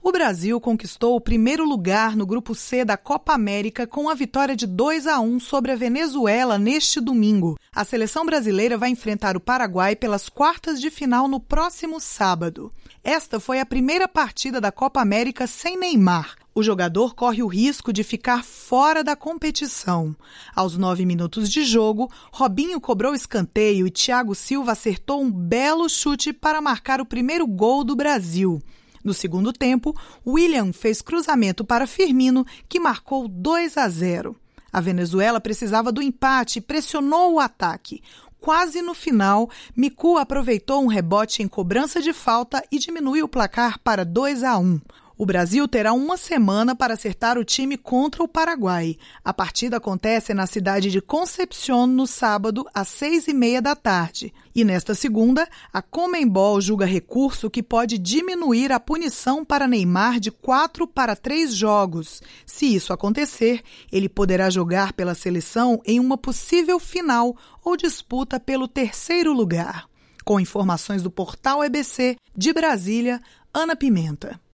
O Brasil conquistou o primeiro lugar no Grupo C da Copa América com a vitória de 2-1 sobre a Venezuela neste domingo. A seleção brasileira vai enfrentar o Paraguai pelas quartas de final no próximo sábado. Esta foi a primeira partida da Copa América sem Neymar. O jogador corre o risco de ficar fora da competição. Aos 9 minutos de jogo, Robinho cobrou escanteio e Thiago Silva acertou um belo chute para marcar o primeiro gol do Brasil. No segundo tempo, William fez cruzamento para Firmino, que marcou 2-0. A Venezuela precisava do empate e pressionou o ataque. Quase no final, Miku aproveitou um rebote em cobrança de falta e diminuiu o placar para 2-1. O Brasil terá uma semana para acertar o time contra o Paraguai. A partida acontece na cidade de Concepción no sábado, às 6h30 da tarde. E nesta segunda, a Conmebol julga recurso que pode diminuir a punição para Neymar de 4 para 3 jogos. Se isso acontecer, ele poderá jogar pela seleção em uma possível final ou disputa pelo terceiro lugar. Com informações do portal EBC, de Brasília, Ana Pimenta.